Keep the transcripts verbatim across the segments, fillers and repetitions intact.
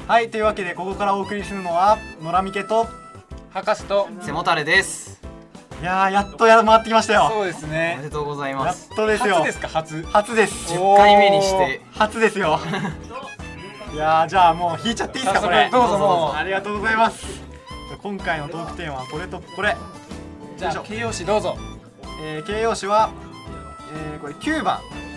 はい、というわけでここからお送りするのは野良みけと博士と背もたれです。 いやー、やっとや回ってきましたよ。 そうですね。 おめでとうございます。 やっとですよ。 初ですか？初初です。 じゅっかいめにして初ですよ。いやー、じゃあもう引いちゃっていいですか？これどうぞもう。 ありがとうございます。今回のトークテーマはこれとこれ。 じゃあ形容詞どうぞ。 えー、形容詞は、えー、これきゅうばん。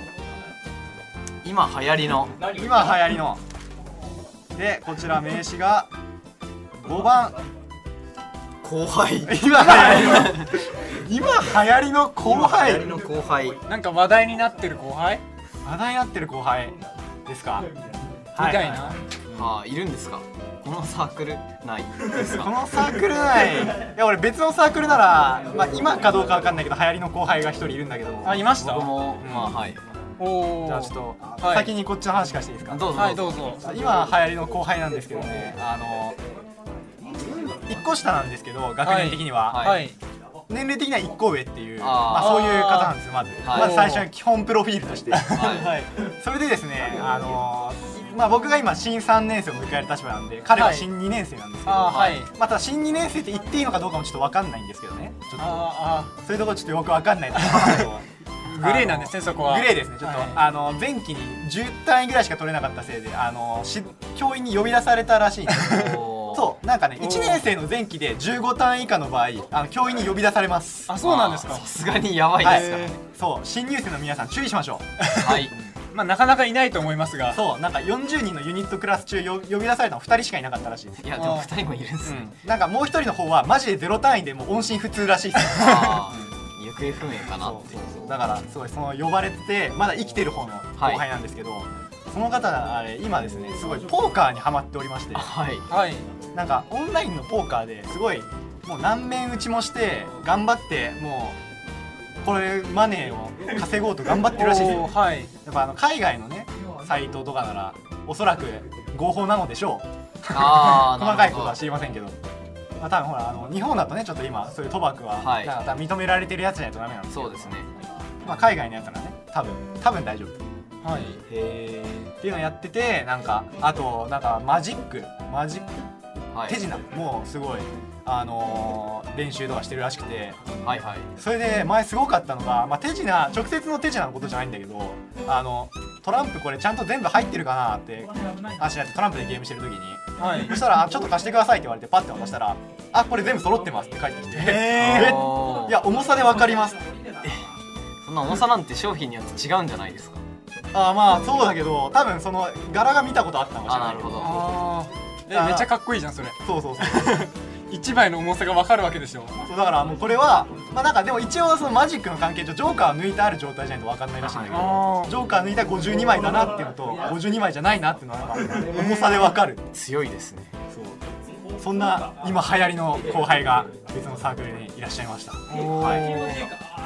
今流行りの今流行りので、こちら名詞がごばん。 後輩。 今流行りの今流行りの後輩。 今流行りの後輩。 なんか話題になってる後輩？ 話題になってる後輩ですか？ みたいな。 ああ、いるんですか？このサークル内ですか？ このサークル内、いや俺別のサークルなら、まあ、今かどうかわかんないけど流行りの後輩が一人いるんだけど。 あ、いました？ 僕も、 うん、 まあはい。 おじゃあちょっと、はい、先にこっちの話からしていいですか？ どうぞはい、どうぞ。 今流行りの後輩なんですけどね、あのいっこ下なんですけど、学年的には、 はいはい、 年齢的にはいっこ上っていう、 あ、 まあ、そういう方なんですよ。まず、はい、まず最初は基本プロフィールとして、はいはい、それでですね、あのまあ、僕が今新さんねん生を迎える立場なんで、彼は新にねん生なんですけど、はい、また新にねん生って言っていいのかどうかもちょっと分かんないんですけどね、ちょっとああそういうところちょっとよく分かんないんですけどグレーなんですね、そこは。 グレーですね、ちょっと、はい、あの前期にじゅう単位ぐらいしか取れなかったせいで、あのし教員に呼び出されたらしいんですけどそうなんかね、いちねん生の前期でじゅうご単位以下の場合、あの教員に呼び出されます。 あ、そうなんですか。 さすがにやばいですからね、 はい、そう新入生の皆さん注意しましょう。 はいまあなかなかいないと思いますが、 そうなんかよんじゅうにんのユニットクラス中よ呼び出されたのふたりしかいなかったらしいです。 いやでもふたりもいるんですね、 うん、なんかもうひとりの方はマジでゼロ単位でもう音信不通らしいです。 あ行方不明かなって。 そうそうそう、だからすごいその呼ばれててまだ生きてる方の後輩なんですけど、はい、その方あれ今ですねすごいポーカーにハマっておりまして、 はいはい、 なんかオンラインのポーカーですごいもう何面打ちもして頑張ってもうこれマネーを稼ごうと頑張ってるらしいですよ。はい、やっぱあの海外のねサイトとかならおそらく合法なのでしょう。あ細かいことは知りませんけど、まあ、多分ほらあの日本だとねちょっと今そういう賭博は、はい、なんか認められてるやつじゃないとダメなんですけど、そうですね、まあ、海外のやつならね多分多分大丈夫、はい、へーっていうのをやってて、なんかあとなんかマジックマジック、はい、手品もうすごいあのー、練習とかしてるらしくて、はいはい、それで前すごかったのが、まあ、手品直接の手品のことじゃないんだけど、あのトランプこれちゃんと全部入ってるかなって話になって、トランプでゲームしてる時に、はい、そしたら「ちょっと貸してください」って言われてパッて渡したら「あこれ全部揃ってます」って返ってきて「えー、いや重さで分かります」 えそんな重さなんて商品によって違うんじゃないですか？ あまあそうだけど多分その柄が見たことあったのかもしれないけど。 あえめっちゃかっこいいじゃんそれ。 そうそうそう一枚の重さが分かるわけでしょ。 そうだからもうこれはまあなんかでも一応そのマジックの関係上ジョーカーを抜いてある状態じゃないと分かんないらしいんだけど、ジョーカー抜いたごじゅうにまいだなっていうのとごじゅうにまいじゃないなっていうのはなんか重さで分かる。 強いですね。 そうそんな今流行りの後輩が別のサークルにいらっしゃいました。はい。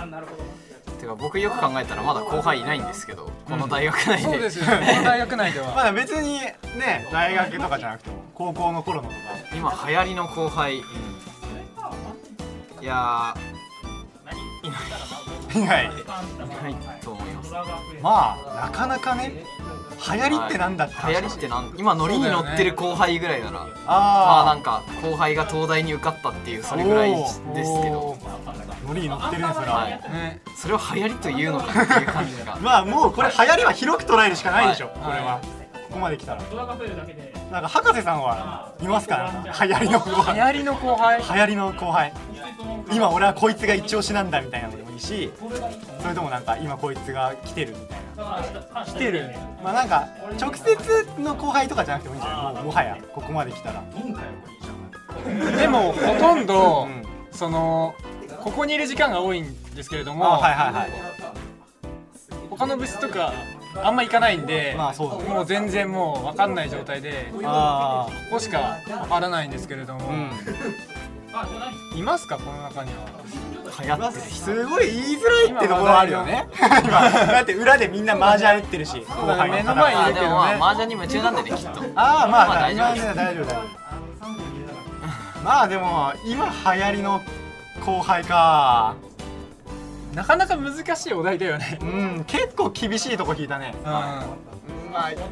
なるほど。てか僕よく考えたらまだ後輩いないんですけど、この大学内で、 うん、そうですよね。この大学内ではまだ別にね大学とかじゃなくても高校の頃のとか今流行りの後輩、うん、いやーいないいないと思います。 まあなかなかね流行りってなんだって話、 流行りってなん今ノリに乗ってる後輩ぐらいなら、ね、 あまあなんか後輩が東大に受かったっていうそれぐらいですけど、 ノリに乗ってるねそれは、はいね、それを流行りというのかっていう感じがまあもうこれ流行りは広く捉えるしかないでしょ、はい、これは、はい、ここまで来たら。なんか博士さんはいますか？流行りの後輩。 流行りの後輩。 流行りの後輩。今俺はこいつが一押しなんだみたいなのでもいいし、それともなんか今こいつが来てるみたいな。 来てる。 まあなんか直接の後輩とかじゃなくてもいいんじゃない？もうもはやここまで来たら。 でもほとんど、うん、そのここにいる時間が多いんですけれども、 はいはいはい、 他の部室とかあんま行かないんで、 まあそうだね、 もう全然もう分かんない状態で、あここしか分からないんですけれども、うん、いますかこの中には？ 流行ってる人すごい言いづらいってところあるよね。今だって裏でみんな麻雀打ってるし、 後輩の目の前にいるけどね。 まあ麻雀に夢中なんでねきっと。 ああまあ、 まあ、大丈夫です大丈夫だよ。まあでも今流行りの後輩か。 なかなか難しいお題だよね。 うん、結構厳しいとこ聞いたね。うん、まあ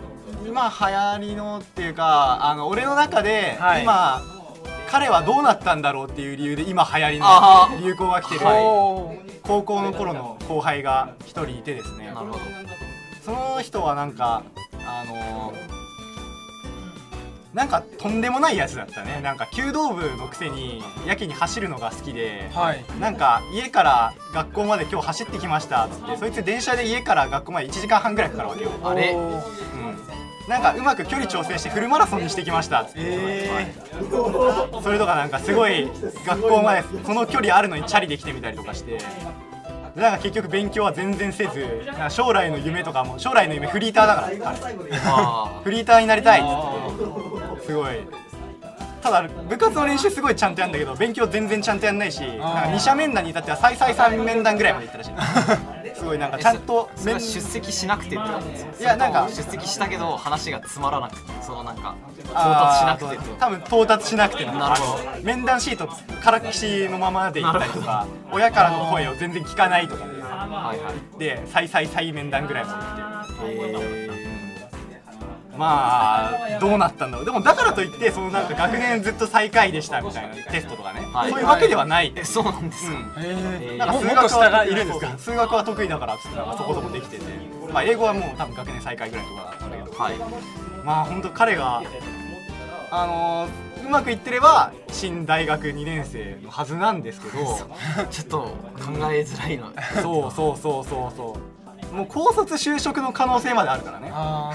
今流行りのっていうか、あの俺の中で、 はい、 今彼はどうなったんだろうっていう理由で今流行りの流行が来てる、高校の頃の後輩が一人いてですね。なるほど。その人はなんかあのーなんかとんでもないやつだったね。なんか弓道部のくせにやけに走るのが好きで、はい、なんか家から学校まで今日走ってきましたっつって、そいつ電車で家から学校までいちじかんはんぐらいかかるわけよ。あれ、うん、なんかうまく距離調整してフルマラソンにしてきましたっつって、えー、それとかなんかすごい学校までその距離あるのにチャリで来てみたりとかして、なんか結局勉強は全然せず、なんか将来の夢とかも、将来の夢フリーターだからフリーターになりたいっつって、すごい。ただ部活の練習すごいちゃんとやるんだけど、勉強全然ちゃんとやんないし、なんか二者面談に至っては再々三面談ぐらいまでいったらしい。すごいなんかちゃんと出席しなくてってことですよ。 いやなんか出席したけど話がつまらなくて、そのなんか到達しなくて、 多分到達しなくて、なるほど、面談シートからっきしのままでいったりとか、親からの声を全然聞かないとかで、はいはい、で再々再面談ぐらいまで行って、えーまあどうなったんだろう。でもだからといってそのなんか学年ずっと最下位でしたみたいなテストとかね、はい、そういうわけではない。 え、そうなんですか。 うん、なんか数学はいるんですか。数学は得意だからっつってなんかそこそこできてて、まあ英語はもう多分学年最下位ぐらいとかだったんだけど、はい、まあ本当彼があのー、うまくいってれば新大学にねん生のはずなんですけどちょっと考えづらいの。 そうそうそうそうそう、もう高卒就職の可能性まであるからね。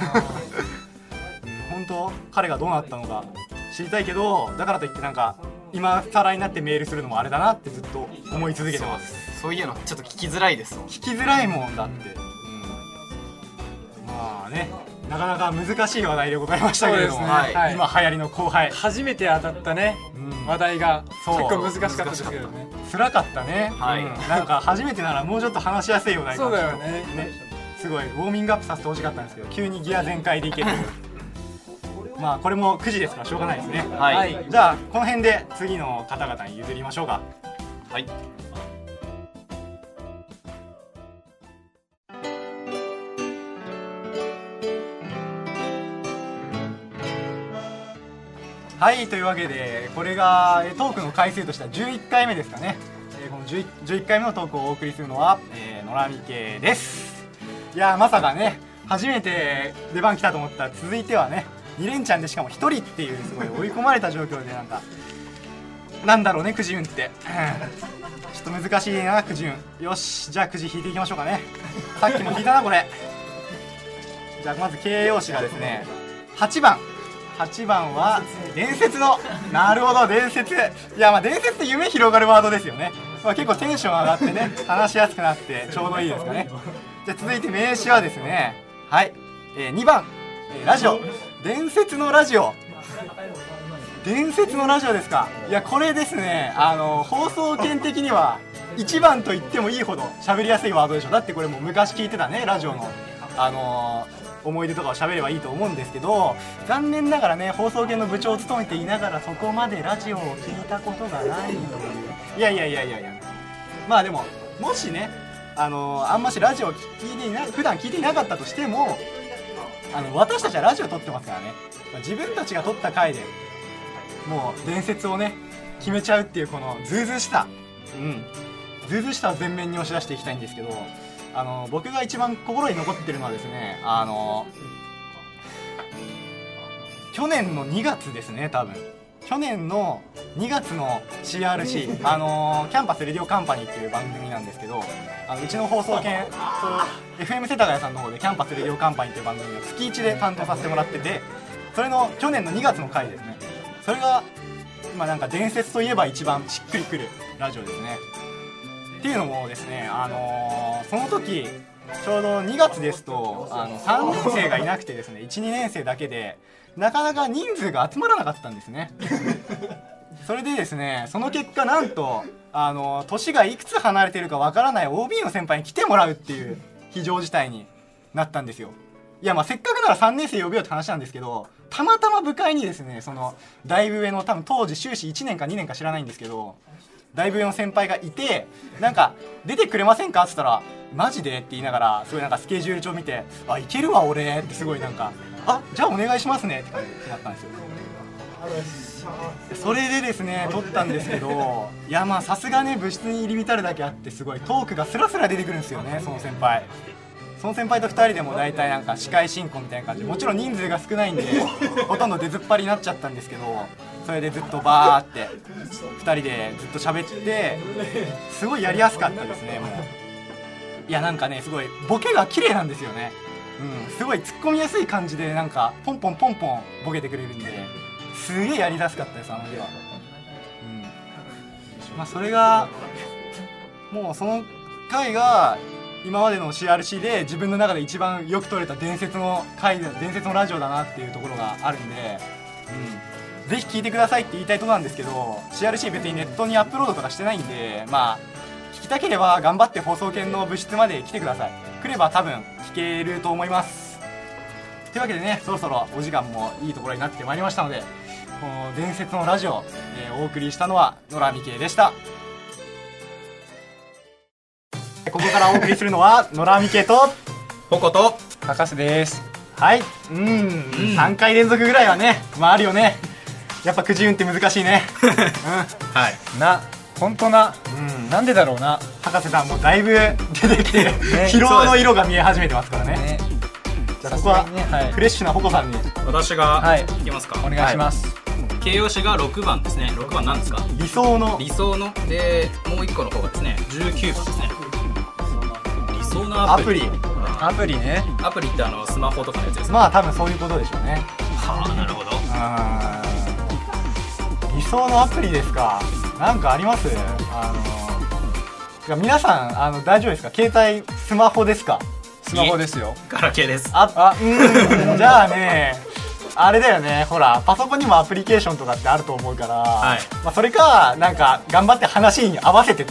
本当彼がどうなったのか知りたいけど、だからといってなんか今更になってメールするのもあれだなってずっと思い続けてます。 そういうのちょっと聞きづらいですもん。 聞きづらいもんだって、うん、まあね、なかなか難しい話題でございましたけれども、ね、はい、今流行りの後輩初めて当たったね、うん、話題が結構難しかったですけどね。 辛かったね、はい、うん、なんか初めてならもうちょっと話しやすい話題そうだよね。 ね、すごいウォーミングアップさせてほしかったんですけど、急にギア全開でいけるまあこれもくじですからしょうがないですね。はい、はい、じゃあこの辺で次の方々に譲りましょうか。はい。はい、というわけでこれがトークの回数としてはじゅういっかいめですかね。えー、この じゅういっかいめのトークをお送りするのは、えー、野良み系です。いやー、まさかね、初めて出番来たと思ったら続いてはねに連チャンでしかもひとりっていうすごい追い込まれた状況で、なんかなんだろうねくじ運ってちょっと難しいなくじ運。よし、じゃあくじ引いていきましょうかね。さっきも引いたなこれ。じゃあまず形容詞がですねはちばん。はちばんは伝説の、なるほど伝説。いやまあ伝説って夢広がるワードですよね。まあ、結構テンション上がってね話しやすくなってちょうどいいですかね。じゃあ続いて名詞はですね、はい、えー、にばん、えー、ラジオ。伝説のラジオ。伝説のラジオですか。いやこれですね、あの放送権的にはいちばんと言ってもいいほど喋りやすいワードでしょ。だってこれもう昔聞いてたねラジオのあのー思い出とかを喋ればいいと思うんですけど、残念ながらね放送権の部長を務めていながらそこまでラジオを聞いたことがないという。いやいやいやいやいや、まあでももしねあのー、あんましラジオを聞いていな普段聞いていなかったとしても、あの私たちはラジオ撮ってますからね、自分たちが撮った回でもう伝説をね決めちゃうっていうこのズうずうしさ、うんズうずうしさを前面に押し出していきたいんですけど、あの僕が一番心に残ってるのはですね、あの去年のにがつですね。多分去年のにがつの シーアールシー、あのキャンパスレディオカンパニーっていう番組なんですけど、あのうちの放送権 エフエム 世田谷さんの方でキャンパスレディオカンパニーっていう番組を月いちで担当させてもらってて、それの去年のにがつの回ですね。それが今なんか伝説といえば一番しっくりくるラジオですね。っていうのもですね、あのー、その時ちょうどにがつですとあのさんねん生がいなくてですね、いちにねん生だけでなかなか人数が集まらなかったんですねそれでですね、その結果なんとあの年がいくつ離れてるかわからない オービー の先輩に来てもらうっていう非常事態になったんですよ。いやまあせっかくならさんねん生呼びようって話なんですけど、たまたま部会にですね、そのだいぶ上の多分当時修士いちねんかにねんか知らないんですけど、だいぶ上の先輩がいて、なんか出てくれませんかって言ったらマジでって言いながらすごいなんかスケジュール帳見て、あいけるわ俺ってすごいなんかあじゃあお願いしますねって感じになったんですよ。それでですね撮ったんですけど、いやまあさすがね部室に入り浸るだけあってすごいトークがスラスラ出てくるんですよね。その先輩その先輩とふたりでも大体なんか司会進行みたいな感じで、もちろん人数が少ないんでほとんど出ずっぱりになっちゃったんですけど、それでずっとバーってふたりでずっと喋ってすごいやりやすかったですね。もういやなんかねすごいボケが綺麗なんですよね。うん、すごい突っ込みやすい感じでなんかポンポンポンポンボケてくれるんですげえやりやすかったです、あの日は。うん、まあそれがもうその回が今までの シーアールシー で自分の中で一番よく撮れた伝説の回だ、伝説のラジオだなっていうところがあるんで、うん、ぜひ聞いてくださいって言いたいところなんですけど シーアールシー 別にネットにアップロードとかしてないんで、まあ聞きたければ頑張って放送研の部室まで来てください。来れば多分聞けると思います。というわけでね、そろそろお時間もいいところになってまいりましたので、この伝説のラジオ、えー、お送りしたのは野良美慶でした。ここからお送りするのは野良美慶とポコと博士です。 はい、うん、うん、さんかい連続ぐらいはね、まああるよね。やっぱくじ運って難しいね。うん、はい。 な、本当な、うん、なんでだろうな。 博士さんもだいぶ出てきて、ね、疲労の色が見え始めてますからね。ね、じゃあそこは、ね、はい、フレッシュなポコさんに私がいきますか。 お願いします。 形容詞がろくばんですね。ろくばんなんですか？ 理想の。 理想ので、もういっこの方がですねじゅうきゅうばんですね。理想のアプリ。 アプリね。 アプリってあのスマホとかのやつですか？ まあ多分そういうことでしょうね。 はあ、なるほど。 理想のアプリですか。なんかあります？あの皆さんあの大丈夫ですか？携帯スマホですか？ スマホですよ。 ガラケーです。 ああ、うん。じゃあね、あれだよね。ほらパソコンにもアプリケーションとかってあると思うから、はい、まあそれかなんか頑張って話に合わせてって。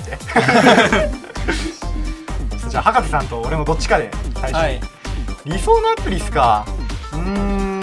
じゃあ博士さんと俺もどっちかで最初、はい、理想のアプリっすか。うーん。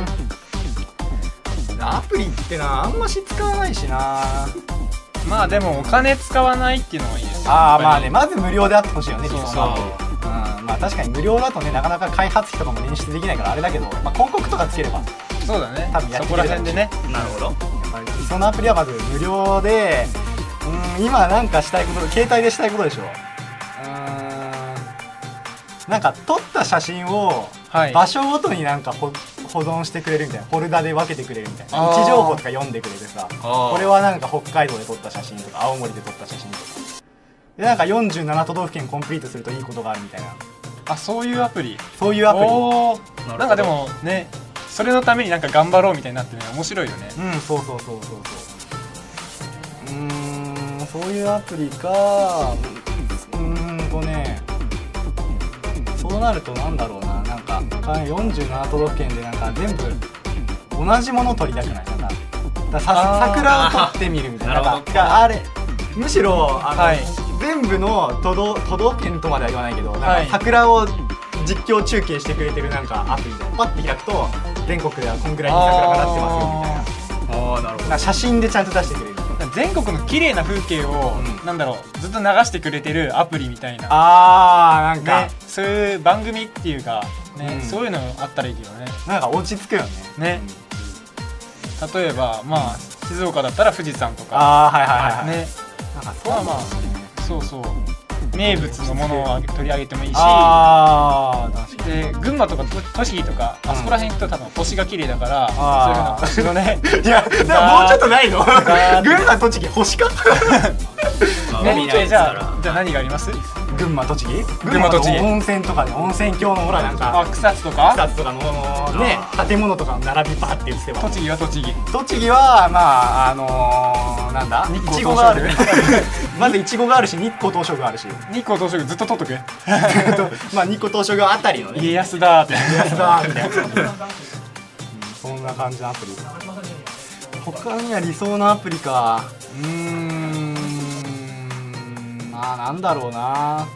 アプリってなあんまし使わないしな。 まあでもお金使わないっていうのがいいですよ。 ああまあね、まず無料であってほしいよね。そうそう。うん、まあ確かに無料だとねなかなか開発費とかも捻出できないからあれだけど、まあ、広告とかつければそうだね。 多分やってくれる。そこら辺でね。 なるほど。 理想のアプリはまず無料で、うん、今なんかしたいこと、携帯でしたいことでしょ。うーん、なんか撮った写真を場所ごとになんか保存してくれるみたいな、フォルダで分けてくれるみたいな、位置情報とか読んでくれてさ、これはなんか北海道で撮った写真とか青森で撮った写真とかで、なんかよんじゅうなな都道府県コンプリートするといいことがあるみたいな。 あ、そういうアプリ。 そういうアプリ。 おー、なんかでもね、それのためになんか頑張ろうみたいになってね、面白いよね。 うん、そうそうそうそうそう。うーん、そういうアプリか。うーんとね、そうなるとなんだろうな、なんかよんじゅうなな都道府県でなんか全部同じものを撮りたくないかな。ださ桜を撮ってみるみたいな。なんかあれむしろあの、はい、全部の都道都道府県とまでは言わないけど、なんか桜を実況中継してくれてるなんかアプリでパッて開くと全国ではこんぐらいに桜がなってますよみたいな。ああ、なるほど。写真でちゃんと出してくれる。 全国の綺麗な風景を、うん、なんだろう、ずっと流してくれてるアプリみたいな。 あー、なんか、 ね、そういう番組っていうか、ね、うん、そういうのあったらいいけどね。 なんか落ち着くよね。 ね、うん、例えばまあ静岡だったら富士山とか。 あー、はいはいはい、 ね、 なんかそう、まあまあそうそう、名物のものを取り上げてもいいし、 あー、確かに。 で群馬とか栃木とか、うん、あそこら辺行くと多分星が綺麗だから、そういうの星のねいや、でももうちょっとないの群馬栃木星かね、じゃあじゃあ何があります？ 群馬栃木？ 群馬栃木温泉とかね、温泉郷のほらなんか、 あ、草津とか草津とかのね、建物とかの並びパーって言ってば、 栃木は栃木栃木はまああのー、なんだ、いちごがあるまずいちごがあるし、日光東照宮あるし、 日光東照宮ずっと取っとくまあ日光東照宮あたりのね、 家康だーって家康だーみたいなそんな感じのアプリ。他には理想のアプリか。うーん、まあなんだろうな、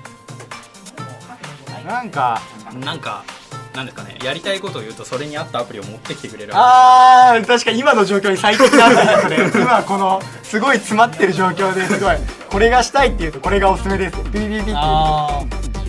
なんかなんかなんですかね、やりたいことを言うとそれに合ったアプリを持ってきてくれる。 あー、確かに今の状況に最適なアプリですね今このすごい詰まってる状況ですごいこれがしたいって言うとこれがおすすめですピピピピって言うと、あ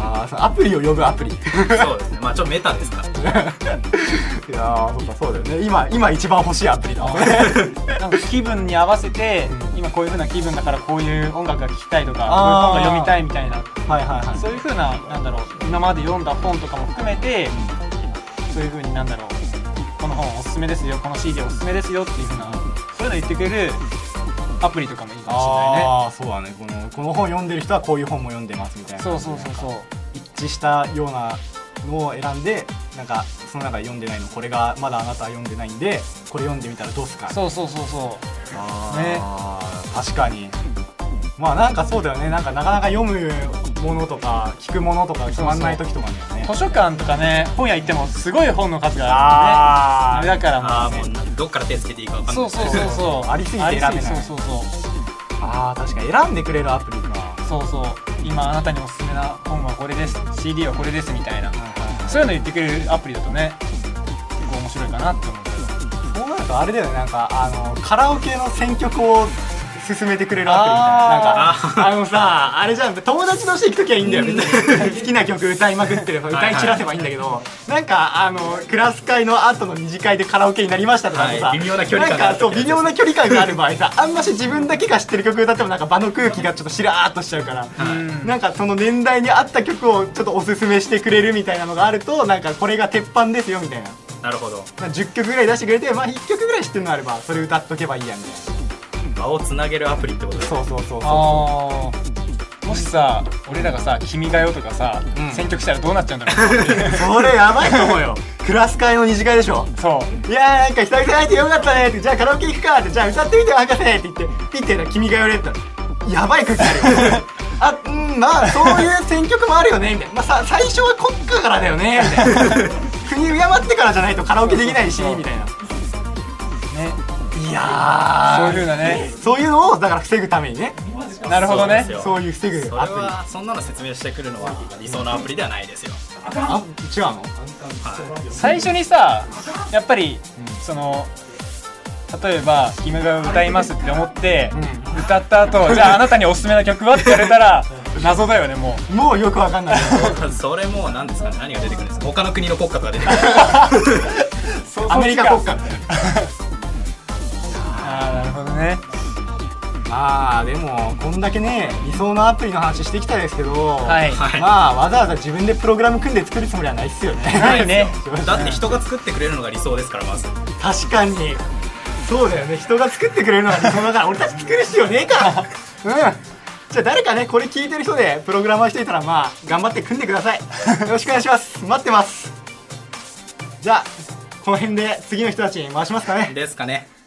ああ、そのアプリを呼ぶアプリ。 そうですね、まあちょっとメタですから。 いやー、そうか、そうだよね。今今一番欲しいアプリだ。 なんか気分に合わせて、今こういう風な気分だからこういう音楽が聴きたいとか、こういう本が読みたいみたいな、 はいはいはい。 そういう風な、なんだろう、今まで読んだ本とかも含めて、そういう風になんだろう、この本おすすめですよ、この シーディー おすすめですよっていう風な、そういうの言ってくれるアプリとかもいいかもしれないね。 ああ、そうだね。このこの本読んでる人はこういう本も読んでますみたいな。 そうそうそうそう。 一致したようなのを選んで、なんかその中で読んでないの、これがまだあなたは読んでないんで、これ読んでみたらどうすか。 そうそうそうそう。 あね、 確かに。まあなんかそうだよね。なんかなかなか読むものとか聞くものとか決まんない時とかだよね。 図書館とかね、本屋行ってもすごい本の数がああるんでね。あれだからああ、 もうね。 もうどっから手つけていいか分かんない。 そうそうそうそう。 ありすぎて選べない。 そうそうそう。 ああ、確かに選んでくれるアプリか。 そうそう。今あなたにおすすめな本はこれです、 シーディー はこれですみたいな、そういうの言ってくれるアプリだとね、結構面白いかなって思うけど。 そうなるとあれだよね、なんかあのカラオケの選曲を勧めてくれるアプリみたいな。なんかあのさ、あれじゃん、友達として行く時はいいんだよ、別に好きな曲歌いまくってれば歌い散らせばいいんだけど、なんかあのクラス会の後の二次会でカラオケになりましたとかさ、 はい、微妙な距離感がある、 なんかそう微妙な距離感がある場合さ、あんまし自分だけが知ってる曲歌ってもなんか場の空気がちょっとしらーっとしちゃうから、なんかその年代に合った曲をちょっとおすすめしてくれるみたいなのがあると、なんかこれが鉄板ですよみたいな。 なるほど。 じゅっきょくぐらい出してくれて、まあいっきょくぐらい知ってるのあればそれ歌っとけばいいやみたいな。 場をつなげるアプリってことですね。 そうそうそうそう。 あー、もしさ、俺らがさ「君が代」とかさ、うん、選曲したらどうなっちゃうんだろう。 それやばいと思うよ。クラス会の二次会でしょ。 そういやー、なんか久々に会えてよかったねって、じゃあカラオケ行くかって、じゃあ歌ってみてよ博士って言ってピッてやったら「君が代」って言ったらやばい空気あるよ。あ、うん、まあそういう選曲もあるよねみたいな。まあさ、最初は国家からだよねみたいな。国敬ってからじゃないとカラオケできないしみたいなね。いやー、 そういう風なね、 そういうのをだから防ぐためにね。 なるほどね。 そういう防ぐアプリ。 それはそんなの説明してくるのは理想のアプリではないですよ。 あ、違うの？はい、 最初にさ、やっぱり、うん、その例えば「君が歌います」って思って、うん、歌った後じゃああなたにおすすめの曲はって言われたら謎だよね。もうもうよくわかんない。 それもう何ですかね、何が出てくるんですか。他の国の国家とか出てくる。 アメリカ国家みたいな。 ああ、なるほどね。 まあでもこんだけね理想のアプリの話してきたですけど、 はい、 まあわざわざ自分でプログラム組んで作るつもりはないっすよね。 ないね。 だって人が作ってくれるのが理想ですから。まず確かにそうだよね。人が作ってくれるのが理想だから俺たち作る必要ねえか。うん。じゃあ誰かねこれ聞いてる人でプログラマーしていたら、まあ頑張って組んでください。よろしくお願いします。待ってます。じゃあこの辺で次の人たちに回しますかね。 ですかね。